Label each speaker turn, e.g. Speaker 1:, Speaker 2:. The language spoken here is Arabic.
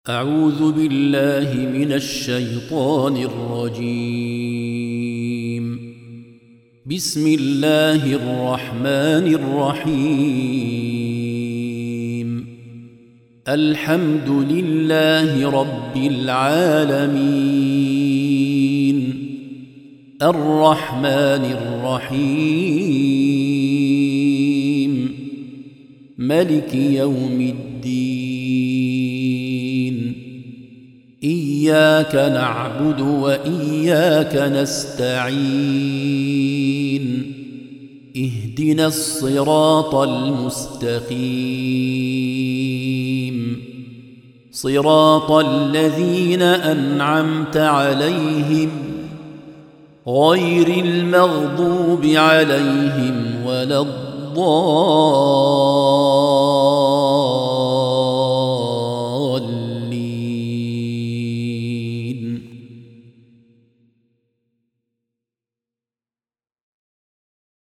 Speaker 1: أعوذ بالله من الشيطان الرجيم. بسم الله الرحمن الرحيم. الحمد لله رب العالمين، الرحمن الرحيم، ملك يوم الدين. إياك نعبد وإياك نستعين. اهدنا الصراط المستقيم، صراط الذين أنعمت عليهم غير المغضوب عليهم ولا الضالين.